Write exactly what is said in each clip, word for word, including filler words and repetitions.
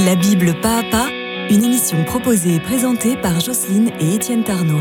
La Bible pas à pas, une émission proposée et présentée par Jocelyne et Étienne Tarnot.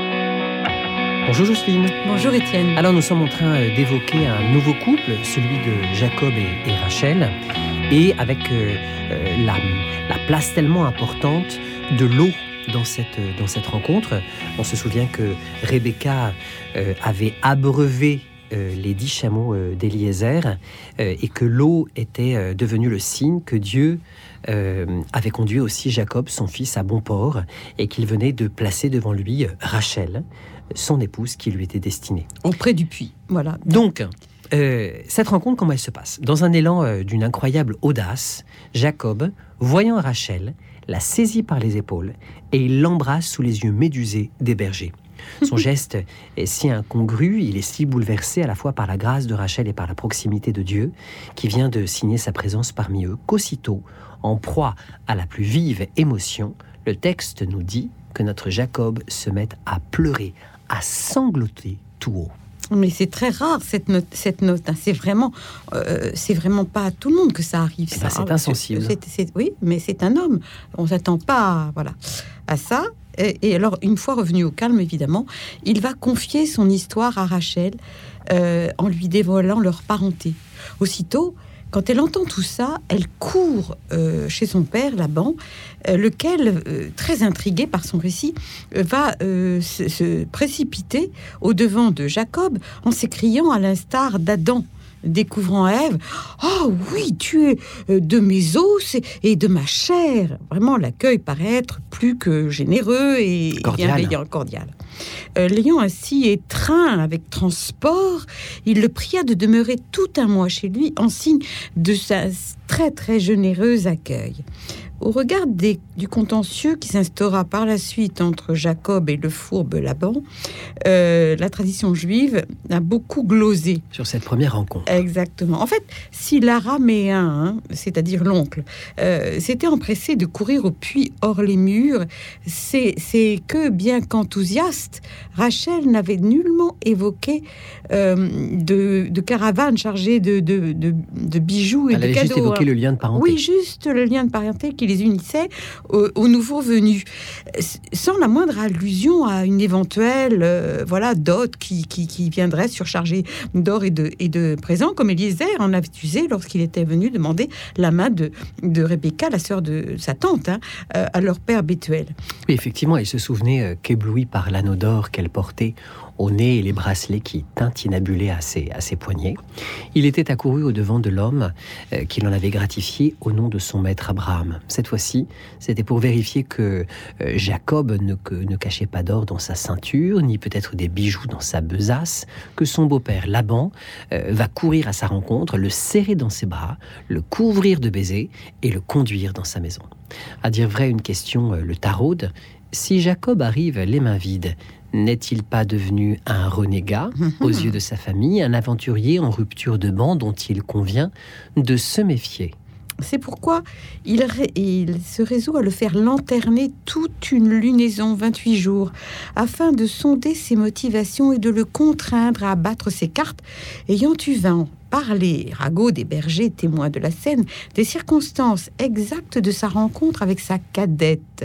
Bonjour Jocelyne. Bonjour Étienne. Alors nous sommes en train d'évoquer un nouveau couple, celui de Jacob et, et Rachel, et avec euh, euh, la, la place tellement importante de l'eau dans cette, dans cette rencontre. On se souvient que Rebecca euh, avait abreuvé euh, les dix chameaux euh, d'Éliézer euh, et que l'eau était euh, devenue le signe que Dieu euh, avait conduit aussi Jacob, son fils, à bon port et qu'il venait de placer devant lui Rachel, son épouse qui lui était destinée. Auprès du puits, voilà. Donc, euh, cette rencontre, comment elle se passe ? Dans un élan euh, d'une incroyable audace, Jacob, voyant Rachel, la saisit par les épaules et il l'embrasse sous les yeux médusés des bergers. Son geste est si incongru, il est si bouleversé à la fois par la grâce de Rachel et par la proximité de Dieu, qui vient de signer sa présence parmi eux, qu'aussitôt, en proie à la plus vive émotion, le texte nous dit que notre Jacob se met à pleurer, à sangloter tout haut. Mais c'est très rare cette note. Cette note hein. C'est vraiment, euh, c'est vraiment pas à tout le monde que ça arrive. Eh ça. ben, c'est insensible. C'est, c'est, oui, mais c'est un homme. On s'attend pas, à, voilà, à ça. Et, et alors, une fois revenu au calme, évidemment, il va confier son histoire à Rachel euh, en lui dévoilant leur parenté. Aussitôt, quand elle entend tout ça, elle court euh, chez son père, Laban, euh, lequel, euh, très intrigué par son récit, euh, va euh, se, se précipiter au-devant de Jacob en s'écriant à l'instar d'Adam, découvrant Ève, « Oh oui, tu es de mes os et de ma chair !» Vraiment, l'accueil paraît être plus que généreux et cordial. bienveillant, cordial. Euh, l'ayant ainsi étreint avec transport, il le pria de demeurer tout un mois chez lui en signe de sa très très généreux accueil. Au regard des, du contentieux qui s'instaura par la suite entre Jacob et le fourbe Laban, euh, la tradition juive a beaucoup glosé sur cette première rencontre. Exactement. En fait, si l'araméen, hein, c'est-à-dire l'oncle, euh, s'était empressé de courir au puits hors les murs, c'est, c'est que, bien qu'enthousiaste, Rachel n'avait nullement évoqué euh, de, de caravane chargée de, de, de, de bijoux et Elle de avait cadeaux. juste évoqué hein. le lien de parenté. Oui, juste le lien de parenté qui les unissait aux, aux nouveaux venus, sans la moindre allusion à une éventuelle euh, voilà, dot qui, qui, qui viendrait surcharger d'or et de, et de présents, comme Éliézer en avait usé lorsqu'il était venu demander la main de, de Rebecca, la sœur de sa tante, hein, euh, à leur père Bethuel. Oui, effectivement, il se souvenait euh, qu'ébloui par l'anneau d'or qu'elle portait au nez et les bracelets qui tintinabulaient à ses, à ses poignets, il était accouru au-devant de l'homme euh, qui l'en avait gratifié au nom de son maître Abraham. Cette fois-ci, c'était pour vérifier que euh, Jacob ne, que, ne cachait pas d'or dans sa ceinture, ni peut-être des bijoux dans sa besace, que son beau-père Laban euh, va courir à sa rencontre, le serrer dans ses bras, le couvrir de baisers et le conduire dans sa maison. À dire vrai, une question euh, le taraude. Si Jacob arrive les mains vides, n'est-il pas devenu un renégat aux yeux de sa famille, un aventurier en rupture de ban dont il convient de se méfier ? C'est pourquoi il, ré, il se résout à le faire lanterner toute une lunaison, vingt-huit jours, afin de sonder ses motivations et de le contraindre à abattre ses cartes, ayant eu vain par les ragots des bergers témoins de la scène, des circonstances exactes de sa rencontre avec sa cadette.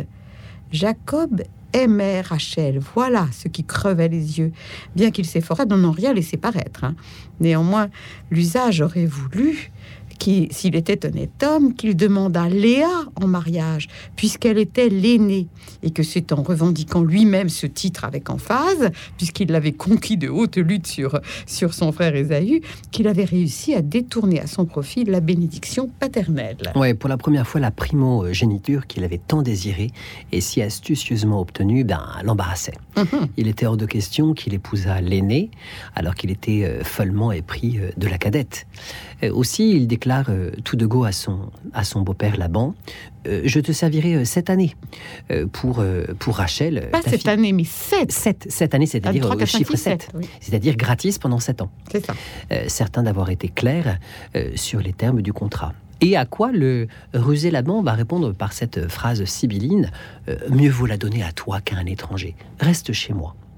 Jacob aimait Rachel, voilà ce qui crevait les yeux, bien qu'il s'efforçât d'en en rien laisser paraître. Hein. Néanmoins, l'usage aurait voulu Qui, s'il était honnête homme, qu'il demandât Léa en mariage, puisqu'elle était l'aînée, et que c'est en revendiquant lui-même ce titre avec emphase, puisqu'il l'avait conquis de haute lutte sur, sur son frère Ésaü, qu'il avait réussi à détourner à son profit la bénédiction paternelle. Ouais, pour la première fois, la primogéniture qu'il avait tant désirée et si astucieusement obtenue, ben, l'embarrassait. Mm-hmm. Il était hors de question qu'il épousât l'aînée, alors qu'il était euh, follement épris euh, de la cadette. Euh, aussi, il déclare euh, tout de go à son, à son beau-père Laban, euh, je te servirai euh, cette année euh, pour, euh, pour Rachel. Pas cette fille. année, mais sept. Sept, cette année, c'est-à-dire trois, au quatre, chiffre cinq, six, sept. sept, oui. C'est-à-dire gratis pendant sept ans. C'est ça. Euh, certain d'avoir été clair euh, sur les termes du contrat. Et à quoi le rusé Laban va répondre par cette phrase sibylline, euh, « Mieux vaut la donner à toi qu'à un étranger. Reste chez moi. »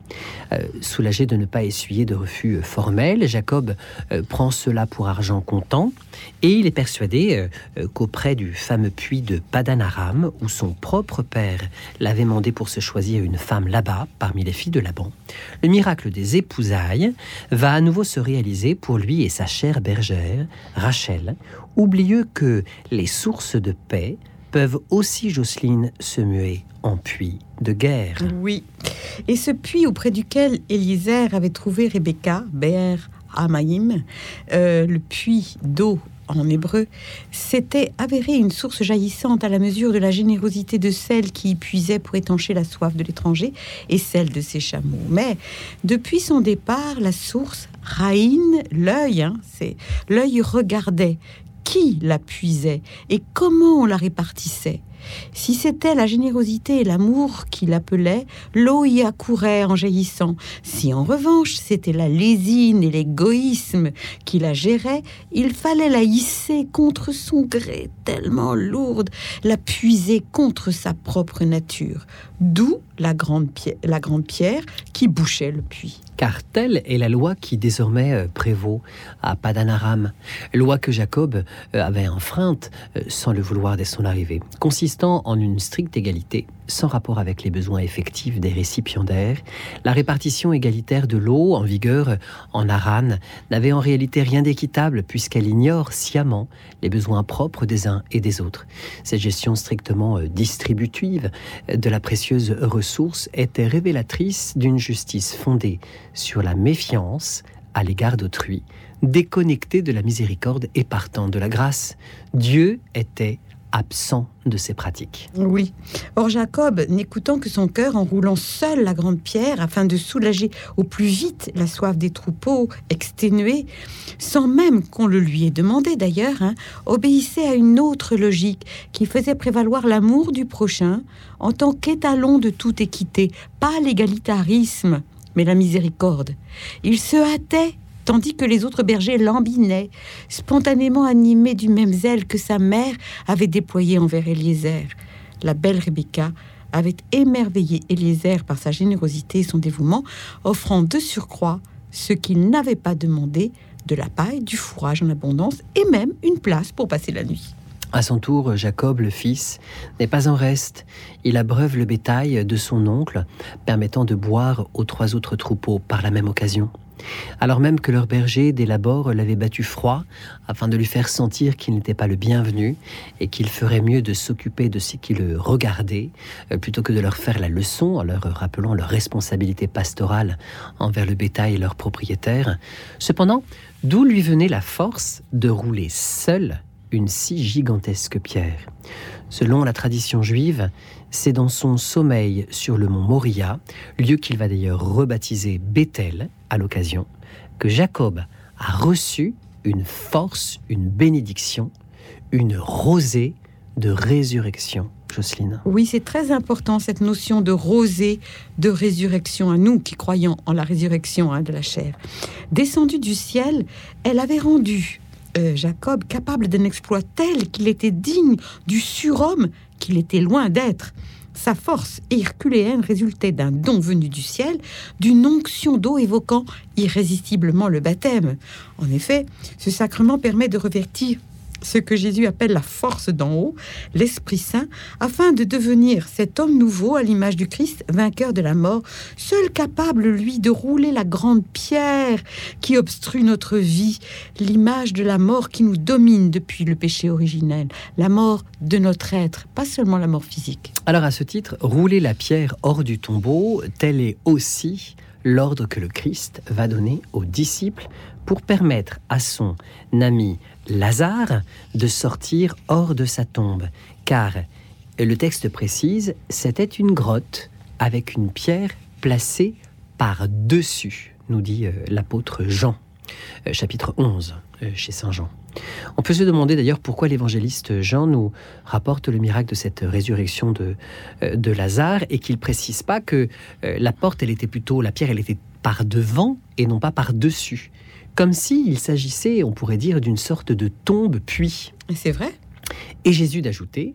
Euh, soulagé de ne pas essuyer de refus formel, Jacob euh, prend cela pour argent comptant et il est persuadé euh, qu'auprès du fameux puits de Padan-Aram, où son propre père l'avait mandé pour se choisir une femme là-bas, parmi les filles de Laban, le miracle des épousailles va à nouveau se réaliser pour lui et sa chère bergère, Rachel, oublieux que les sources de paix peuvent aussi, Jocelyne, se muer en puits de guerre. Oui, et ce puits auprès duquel Éliézer avait trouvé Rebecca, Be'er Hamaïm, euh, le puits d'eau en hébreu, s'était avéré une source jaillissante à la mesure de la générosité de celle qui y puisait pour étancher la soif de l'étranger et celle de ses chameaux. Mais depuis son départ, la source, Raïn, l'œil, hein, c'est l'œil regardait qui la puisait et comment on la répartissait. Si c'était la générosité et l'amour qui l'appelaient, l'eau y accourait en jaillissant. Si en revanche c'était la lésine et l'égoïsme qui la géraient, il fallait la hisser contre son gré, tellement lourde, la puiser contre sa propre nature. D'où la grande, pierre, la grande pierre qui bouchait le puits. Car telle est la loi qui désormais prévaut à Padan-Aram, loi que Jacob avait enfreinte sans le vouloir dès son arrivée, consistant en une stricte égalité, sans rapport avec les besoins effectifs des récipiendaires. La répartition égalitaire de l'eau en vigueur en Haran n'avait en réalité rien d'équitable puisqu'elle ignore sciemment les besoins propres des uns et des autres. Cette gestion strictement distributive de la précieuse ressource était révélatrice d'une justice fondée sur la méfiance à l'égard d'autrui, déconnectée de la miséricorde et partant de la grâce. Dieu était absent de ces pratiques. Oui. Or Jacob, n'écoutant que son cœur, en roulant seul la grande pierre afin de soulager au plus vite la soif des troupeaux exténués, sans même qu'on le lui ait demandé d'ailleurs, hein, obéissait à une autre logique qui faisait prévaloir l'amour du prochain en tant qu'étalon de toute équité, pas l'égalitarisme, mais la miséricorde. Il se hâtait, tandis que les autres bergers lambinaient, spontanément animés du même zèle que sa mère avait déployé envers Éliézer. La belle Rebecca avait émerveillé Éliézer par sa générosité et son dévouement, offrant de surcroît ce qu'il n'avait pas demandé, de la paille, du fourrage en abondance et même une place pour passer la nuit. À son tour, Jacob, le fils, n'est pas en reste. Il abreuve le bétail de son oncle, permettant de boire aux trois autres troupeaux par la même occasion. Alors même que leur berger, dès l'abord, l'avait battu froid, afin de lui faire sentir qu'il n'était pas le bienvenu et qu'il ferait mieux de s'occuper de ceux qui le regardaient, plutôt que de leur faire la leçon en leur rappelant leur responsabilité pastorale envers le bétail et leurs propriétaires. Cependant, d'où lui venait la force de rouler seul une si gigantesque pierre? Selon la tradition juive, c'est dans son sommeil sur le mont Moria, lieu qu'il va d'ailleurs rebaptiser Bethel à l'occasion, que Jacob a reçu une force, une bénédiction, une rosée de résurrection. Jocelyne. Oui, c'est très important cette notion de rosée de résurrection à nous qui croyons en la résurrection hein, de la chair. Descendue du ciel, elle avait rendu Euh, Jacob capable d'un exploit tel qu'il était digne du surhomme qu'il était loin d'être. Sa force herculéenne résultait d'un don venu du ciel, d'une onction d'eau évoquant irrésistiblement le baptême. En effet, ce sacrement permet de revêtir ce que Jésus appelle la force d'en haut, l'Esprit Saint, afin de devenir cet homme nouveau à l'image du Christ, vainqueur de la mort, seul capable, lui, de rouler la grande pierre qui obstrue notre vie, l'image de la mort qui nous domine depuis le péché originel, la mort de notre être, pas seulement la mort physique. Alors à ce titre, rouler la pierre hors du tombeau, tel est aussi l'ordre que le Christ va donner aux disciples pour permettre à son ami Lazare de sortir hors de sa tombe. Car, le texte précise, c'était une grotte avec une pierre placée par-dessus, nous dit euh, l'apôtre Jean, euh, chapitre onze, euh, chez Saint Jean. On peut se demander d'ailleurs pourquoi l'évangéliste Jean nous rapporte le miracle de cette résurrection de, euh, de Lazare et qu'il ne précise pas que euh, la porte, elle était plutôt, la pierre, elle était par devant et non pas par dessus. Comme s'il s'agissait, on pourrait dire, d'une sorte de tombe-puits. C'est vrai. Et Jésus d'ajouter,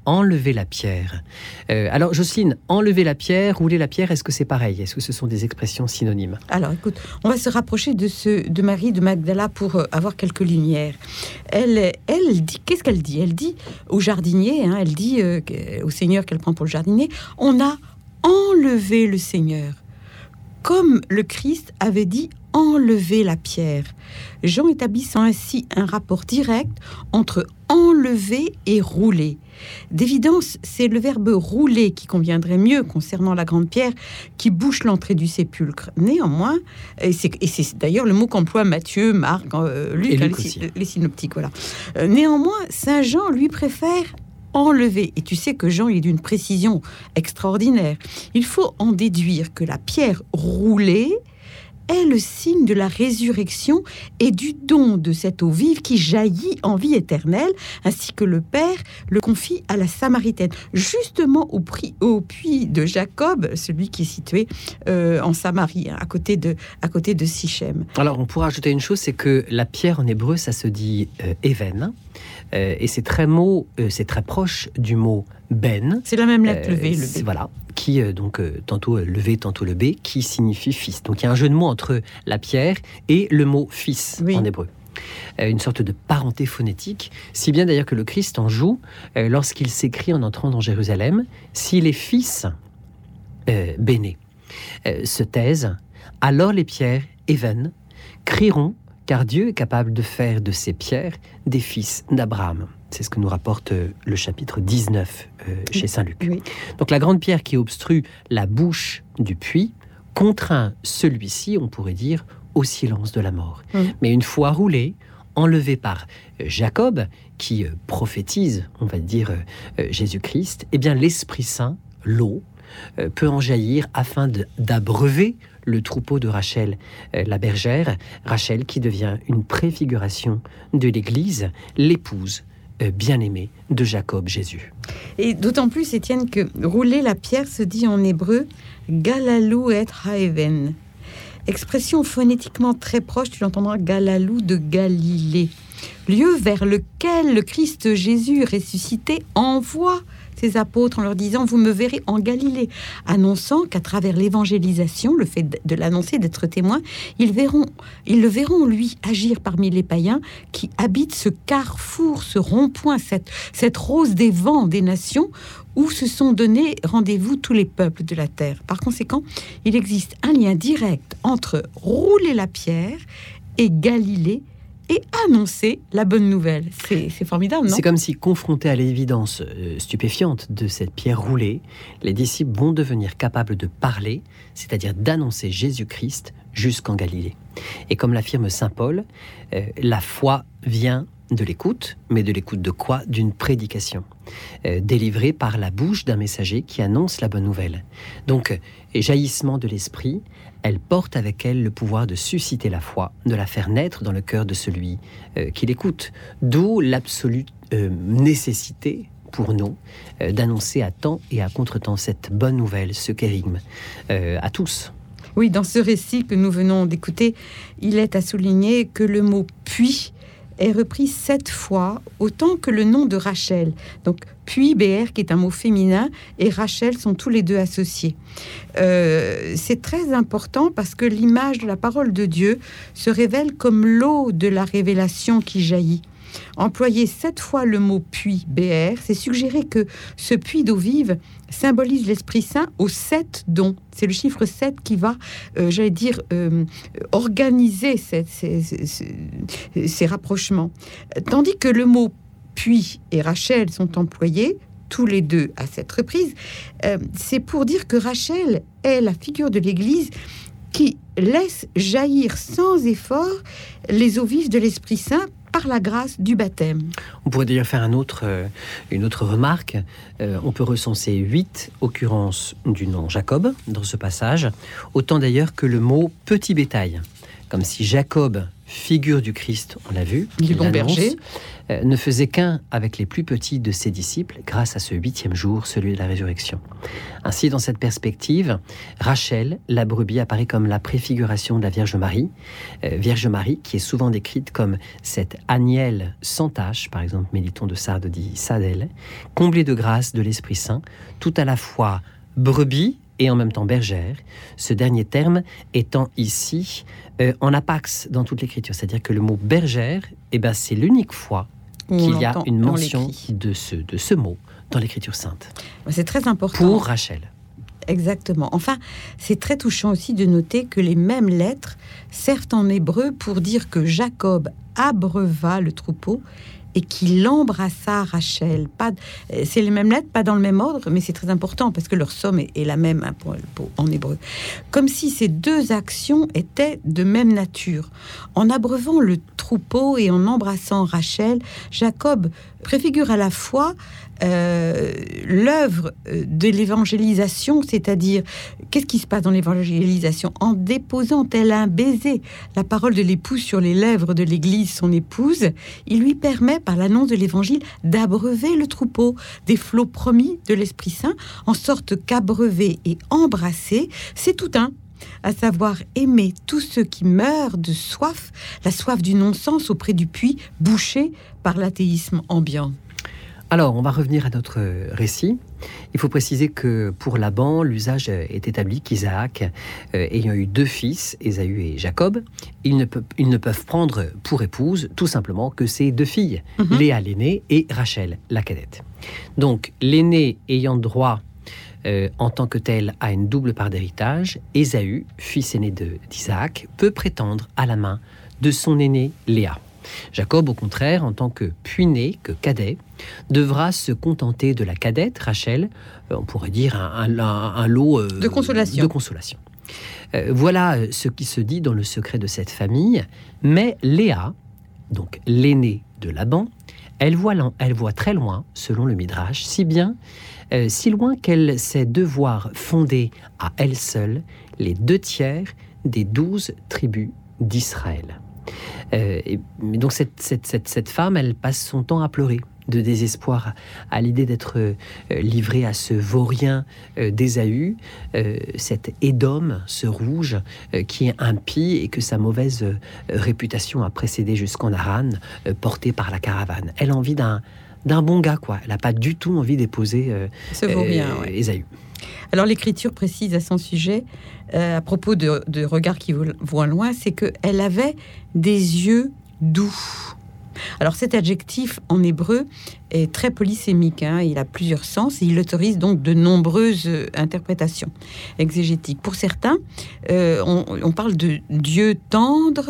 enlever la pierre. Euh, alors, Jocelyne, enlever la pierre, rouler la pierre, est-ce que c'est pareil? Est-ce que ce sont des expressions synonymes? Alors, écoute, on va se rapprocher de, ce, de Marie de Magdala pour euh, avoir quelques lumières. Elle, elle dit, qu'est-ce qu'elle dit? Elle dit au jardinier, hein, elle dit euh, au Seigneur qu'elle prend pour le jardinier, on a enlevé le Seigneur. Comme le Christ avait dit enlever la pierre. Jean établissant ainsi un rapport direct entre enlever et rouler. D'évidence, c'est le verbe rouler qui conviendrait mieux concernant la grande pierre qui bouche l'entrée du sépulcre. Néanmoins, et c'est, et c'est d'ailleurs le mot qu'emploient Matthieu, Marc, euh, Luc, hein, les, les synoptiques. Voilà. Euh, néanmoins, Saint Jean lui préfère enlever. Et tu sais que Jean il est d'une précision extraordinaire. Il faut en déduire que la pierre roulée est le signe de la résurrection et du don de cette eau vive qui jaillit en vie éternelle, ainsi que le Père le confie à la Samaritaine, justement au, prix, au puits de Jacob, celui qui est situé euh, en Samarie, hein, à côté de, à côté de Sichem. Alors, on pourrait ajouter une chose, c'est que la pierre en hébreu, ça se dit euh, even, euh, et c'est très, mot, euh, c'est très proche du mot ben. C'est la même lettre, euh, le V, le B. Voilà. Qui, euh, donc, euh, tantôt le V, tantôt le B, qui signifie fils. Donc, il y a un jeu de mots entre la pierre et le mot fils, oui, en hébreu. Euh, une sorte de parenté phonétique, si bien d'ailleurs que le Christ en joue euh, lorsqu'il s'écrie en entrant dans Jérusalem, si les fils euh, bénés euh, se taisent, alors les pierres even crieront, car Dieu est capable de faire de ces pierres des fils d'Abraham. C'est ce que nous rapporte euh, le chapitre dix-neuf euh, chez saint Luc. Oui. Donc la grande pierre qui obstrue la bouche du puits contraint celui-ci, on pourrait dire, au silence de la mort. Oui. Mais une fois roulé, enlevé par euh, Jacob, qui euh, prophétise, on va dire, euh, Jésus-Christ, eh bien l'Esprit Saint, l'eau, euh, peut en jaillir afin de, d'abreuver le troupeau de Rachel, euh, la bergère, Rachel qui devient une préfiguration de l'Église, l'épouse euh, bien-aimée de Jacob, Jésus. Et d'autant plus, Étienne, que rouler la pierre se dit en hébreu « galalou et haeven ». Expression phonétiquement très proche, tu l'entendras, Galalou de Galilée, lieu vers lequel le Christ Jésus ressuscité envoie ses apôtres en leur disant « Vous me verrez en Galilée », annonçant qu'à travers l'évangélisation, le fait de l'annoncer, d'être témoin, ils, verront, ils le verront, lui, agir parmi les païens qui habitent ce carrefour, ce rond-point, cette, cette rose des vents des nations, où se sont donnés rendez-vous tous les peuples de la terre. Par conséquent, il existe un lien direct entre rouler la pierre et Galilée, et annoncer la bonne nouvelle. C'est, c'est formidable, non? C'est comme si, confrontés à l'évidence euh, stupéfiante de cette pierre roulée, les disciples vont devenir capables de parler, c'est-à-dire d'annoncer Jésus-Christ jusqu'en Galilée. Et comme l'affirme saint Paul, euh, la foi vient de l'écoute, mais de l'écoute de quoi? D'une prédication, euh, délivrée par la bouche d'un messager qui annonce la bonne nouvelle. Donc, euh, jaillissement de l'esprit, elle porte avec elle le pouvoir de susciter la foi, de la faire naître dans le cœur de celui euh, qui l'écoute. D'où l'absolue euh, nécessité pour nous euh, d'annoncer à temps et à contre-temps cette bonne nouvelle, ce kérigme, euh, à tous. Oui, dans ce récit que nous venons d'écouter, il est à souligner que le mot « puis » est repris sept fois, autant que le nom de Rachel. Donc, puis B R, qui est un mot féminin, et Rachel sont tous les deux associés. Euh, c'est très important parce que l'image de la parole de Dieu se révèle comme l'eau de la révélation qui jaillit. Employer sept fois le mot « puits » B R, c'est suggérer que ce puits d'eau vive symbolise l'Esprit Saint aux sept dons. C'est le chiffre sept qui va, euh, j'allais dire, euh, organiser ces, ces, ces, ces rapprochements. Tandis que le mot « puits » et Rachel sont employés, tous les deux à cette reprise, euh, c'est pour dire que Rachel est la figure de l'Église qui laisse jaillir sans effort les eaux vives de l'Esprit Saint par la grâce du baptême. On pourrait d'ailleurs faire un autre, euh, une autre remarque. Euh, on peut recenser huit occurrences du nom Jacob dans ce passage, autant d'ailleurs que le mot « petit bétail ». comme si Jacob, figure du Christ, on l'a vu, du bon berger, euh, ne faisait qu'un avec les plus petits de ses disciples grâce à ce huitième jour, celui de la résurrection. Ainsi, dans cette perspective, Rachel, la brebis, apparaît comme la préfiguration de la Vierge Marie. Euh, Vierge Marie qui est souvent décrite comme cette agnelle sans tache, par exemple Méliton de Sardes dit Sadel, comblée de grâce de l'Esprit Saint, tout à la fois brebis et en même temps bergère, ce dernier terme étant ici euh, en apax dans toute l'Écriture. C'est-à-dire que le mot bergère, eh ben, c'est l'unique fois qu'il y a une mention de ce, de ce mot dans l'Écriture sainte. C'est très important. Pour Rachel. Exactement. Enfin, c'est très touchant aussi de noter que les mêmes lettres servent en hébreu pour dire que Jacob abreuva le troupeau et qu'il embrassa Rachel. Pas, c'est les mêmes lettres, pas dans le même ordre, mais c'est très important parce que leur somme est, est la même hein, pour, pour, en hébreu. Comme si ces deux actions étaient de même nature. En abreuvant le troupeau et en embrassant Rachel, Jacob préfigure à la fois euh, l'œuvre de l'évangélisation, c'est-à-dire qu'est-ce qui se passe dans l'évangélisation en déposant tel un baiser la parole de l'épouse sur les lèvres de l'Église, son épouse, il lui permet par l'annonce de l'évangile d'abreuver le troupeau des flots promis de l'Esprit Saint, en sorte qu'abreuver et embrasser, c'est tout un. À savoir aimer tous ceux qui meurent de soif, la soif du non-sens auprès du puits bouché par l'athéisme ambiant. Alors, on va revenir à notre récit. Il faut préciser que pour Laban, l'usage est établi qu'Isaac, euh, ayant eu deux fils, Ésaü et Jacob, ils ne, peuvent, ils ne peuvent prendre pour épouse tout simplement que ses deux filles, mm-hmm. Léa l'aînée et Rachel, la cadette. Donc, l'aîné ayant droit Euh, en tant que tel à une double part d'héritage, Ésaü, fils aîné de, d'Isaac, peut prétendre à la main de son aîné Léa. Jacob, au contraire, en tant que puîné, que cadet, devra se contenter de la cadette, Rachel, euh, on pourrait dire un, un, un, un lot euh, de consolation. De consolation. Euh, voilà ce qui se dit dans le secret de cette famille, mais Léa, donc l'aînée de Laban, elle voit, elle voit très loin, selon le Midrash, si bien Euh, si loin qu'elle sait devoir fonder à elle seule les deux tiers des douze tribus d'Israël. Euh, et, mais donc cette, cette, cette, cette femme, elle passe son temps à pleurer de désespoir à, à l'idée d'être euh, livrée à ce vaurien euh, d'Ésaü, euh, cet Édom, ce rouge, euh, qui est impie et que sa mauvaise euh, réputation a précédé jusqu'en Haran, euh, portée par la caravane. Elle a envie d'un d'un bon gars, quoi. Elle n'a pas du tout envie d'épouser euh, Ce vaut bien, euh, ouais. Ésaü. Alors, l'Écriture précise à son sujet, euh, à propos de, de regard qui voit loin, c'est qu'elle avait des yeux doux. Alors, cet adjectif en hébreu est très polysémique, hein, il a plusieurs sens et il autorise donc de nombreuses interprétations exégétiques. Pour certains, euh, on, on parle de Dieu tendre,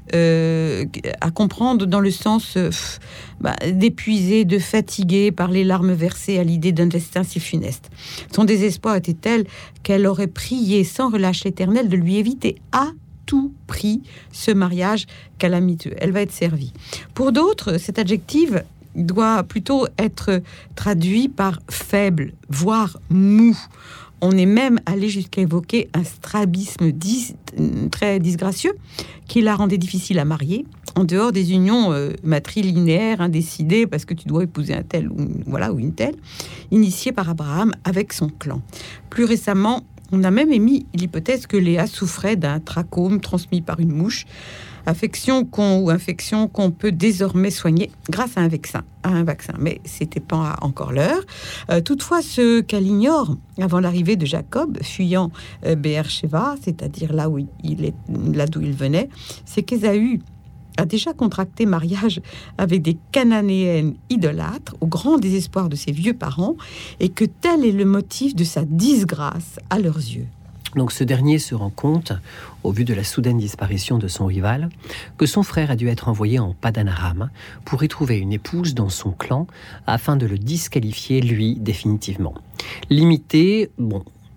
euh, à comprendre dans le sens euh, bah, d'épuisé, de fatigué par les larmes versées à l'idée d'un destin si funeste. Son désespoir était tel qu'elle aurait prié sans relâche l'Éternel de lui éviter à tout prix ce mariage calamiteux. Elle va être servie. Pour d'autres, cet adjectif doit plutôt être traduit par faible, voire mou. On est même allé jusqu'à évoquer un strabisme dis, très disgracieux qui la rendait difficile à marier, en dehors des unions euh, matrilinéaires indécidées, parce que tu dois épouser un tel ou, voilà, ou une telle, initiée par Abraham avec son clan. Plus récemment, on a même émis l'hypothèse que Léa souffrait d'un trachome transmis par une mouche, affection qu'on, ou infection qu'on peut désormais soigner grâce à un vaccin. À un vaccin. Mais c'était pas encore l'heure. Euh, toutefois, ce qu'elle ignore avant l'arrivée de Jacob, fuyant euh, Beer-Sheva, c'est-à-dire là où il est, là d'où il venait, c'est qu'Ésaü a déjà contracté mariage avec des Cananéennes idolâtres au grand désespoir de ses vieux parents et que tel est le motif de sa disgrâce à leurs yeux. Donc ce dernier se rend compte, au vu de la soudaine disparition de son rival, que son frère a dû être envoyé en Padan Aram pour y trouver une épouse dans son clan afin de le disqualifier, lui, définitivement. Limité, bon,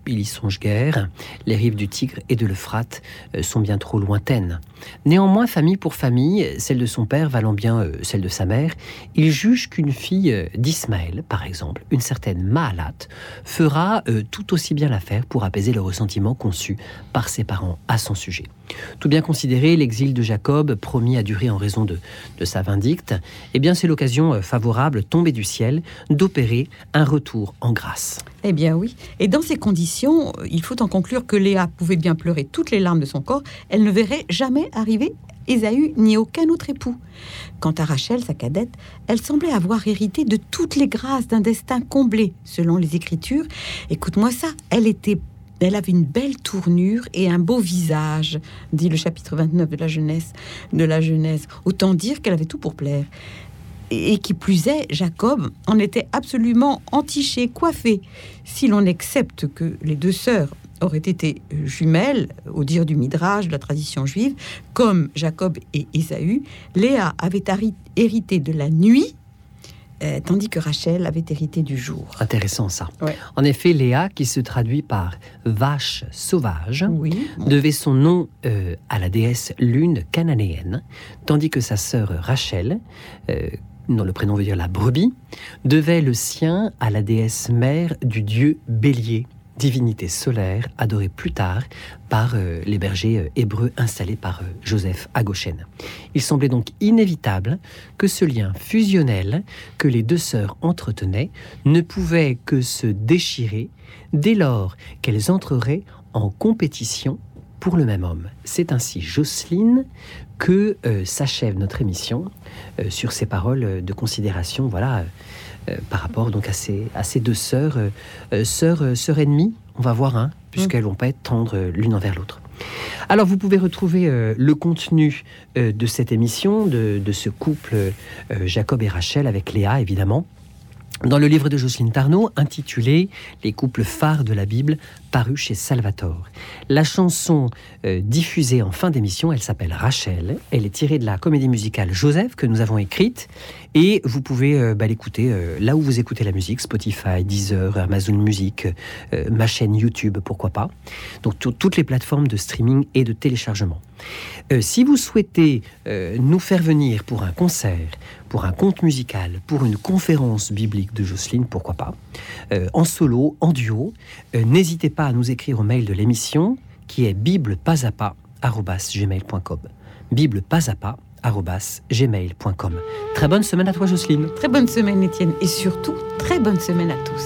il y songe guère. Les rives du Tigre et de l'Euphrate euh, sont bien trop lointaines. Néanmoins, famille pour famille, celle de son père valant bien euh, celle de sa mère, il juge qu'une fille euh, d'Ismaël, par exemple, une certaine Mahalat, fera euh, tout aussi bien l'affaire pour apaiser le ressentiment conçu par ses parents à son sujet. Tout bien considéré, l'exil de Jacob, promis à durer en raison de, de sa vindicte, eh bien c'est l'occasion euh, favorable tombée du ciel d'opérer un retour en grâce. Eh bien oui, et dans ces conditions, il faut en conclure que Léa pouvait bien pleurer toutes les larmes de son corps, elle ne verrait jamais arriver Ésaü ni aucun autre époux. Quant à Rachel, sa cadette, elle semblait avoir hérité de toutes les grâces d'un destin comblé, selon les Écritures. Écoute-moi ça, elle était Elle avait une belle tournure et un beau visage, dit le chapitre vingt-neuf de la Genèse. De la Genèse. Autant dire qu'elle avait tout pour plaire. Et, et qui plus est, Jacob en était absolument entiché, coiffé. Si l'on accepte que les deux sœurs auraient été jumelles, au dire du Midrash, de la tradition juive, comme Jacob et Ésaü, Léa avait hérité de la nuit, Euh, tandis que Rachel avait hérité du jour. Intéressant ça. Ouais. En effet, Léa, qui se traduit par vache sauvage, Oui. devait son nom euh, à la déesse lune cananéenne, tandis que sa sœur Rachel, euh, dont le prénom veut dire la brebis, devait le sien à la déesse mère du dieu Bélier, divinité solaire adorée plus tard par euh, les bergers euh, hébreux installés par euh, Joseph à Goshen. Il semblait donc inévitable que ce lien fusionnel que les deux sœurs entretenaient ne pouvait que se déchirer dès lors qu'elles entreraient en compétition pour le même homme. C'est ainsi, Jocelyne, que euh, s'achève notre émission euh, sur ces paroles de considération, voilà, euh, par rapport donc à ces, à ces deux sœurs, euh, euh, sœurs, euh, sœurs ennemies, on va voir, hein, puisqu'elles vont pas être tendres euh, l'une envers l'autre. Alors, vous pouvez retrouver euh, le contenu euh, de cette émission, de, de ce couple euh, Jacob et Rachel, avec Léa, évidemment, dans le livre de Jocelyne Tarnot, intitulé « Les couples phares de la Bible », paru chez Salvatore. La chanson euh, diffusée en fin d'émission, elle s'appelle Rachel. Elle est tirée de la comédie musicale Joseph, que nous avons écrite. Et vous pouvez euh, bah, l'écouter euh, là où vous écoutez la musique, Spotify, Deezer, Amazon Music, euh, ma chaîne YouTube, pourquoi pas. Donc t- toutes les plateformes de streaming et de téléchargement. Euh, si vous souhaitez euh, nous faire venir pour un concert, pour un conte musical, pour une conférence biblique de Jocelyne, pourquoi pas, euh, en solo, en duo, euh, n'hésitez pas à nous écrire au mail de l'émission qui est biblepasapa arobase gmail point com. biblepasapa arobase gmail point com. Très bonne semaine à toi, Jocelyne. Très bonne semaine, Étienne, et surtout, très bonne semaine à tous.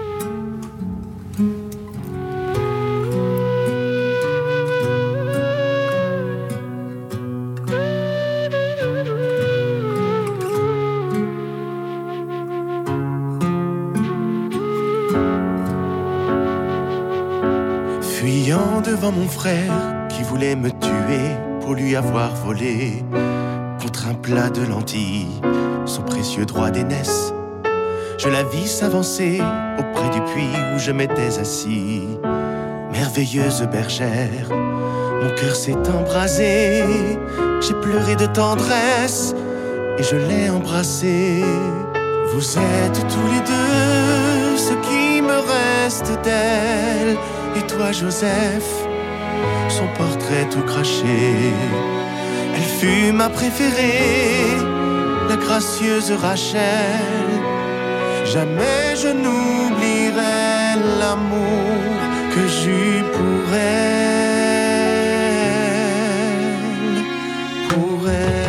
Fuyant devant mon frère qui voulait me tuer pour lui avoir volé contre un plat de lentilles son précieux droit d'aînesse. Je la vis s'avancer auprès du puits où je m'étais assis. Merveilleuse bergère, mon cœur s'est embrasé. J'ai pleuré de tendresse et je l'ai embrassée. Vous êtes tous les deux ce qui me reste d'elle. Et toi, Joseph, son portrait tout craché. Elle fut ma préférée, la gracieuse Rachel. Jamais je n'oublierai l'amour que j'eus pour elle, pour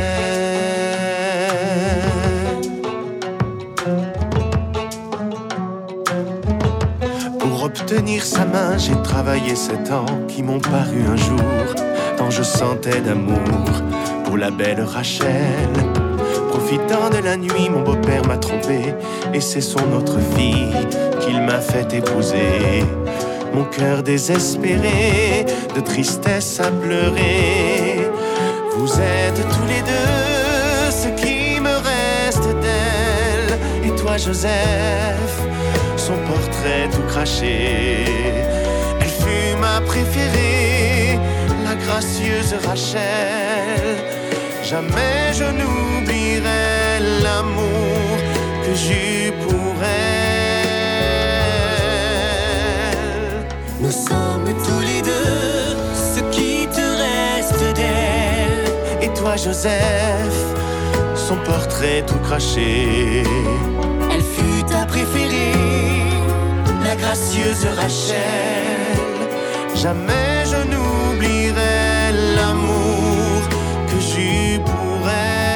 elle. Pour obtenir sa main, j'ai travaillé sept ans qui m'ont paru un jour, tant je sentais d'amour pour la belle Rachel. Profitant de la nuit, mon beau-père m'a trompé, et c'est son autre fille qu'il m'a fait épouser. Mon cœur désespéré, de tristesse à pleurer. Vous êtes tous les deux ce qui me reste d'elle. Et toi, Joseph, son portrait tout craché. Elle fut ma préférée, la gracieuse Rachel. Jamais je n'oublierai l'amour que j'eus pour elle. Nous sommes tous les deux ce qui te reste d'elle. Et toi Joseph, son portrait tout craché. Elle fut ta préférée, la gracieuse Rachel. Jamais je n'oublierai l'amour que j'eus pour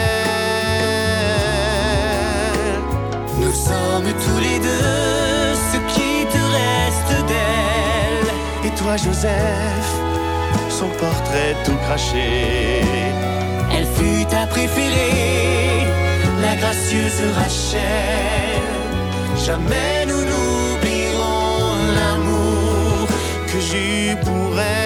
elle. Nous sommes tous les deux ce qui te reste d'elle. Et toi Joseph, son portrait tout craché. Elle fut ta préférée, la gracieuse Rachel. Jamais nous n'oublierons l'amour que j'eus pour elle.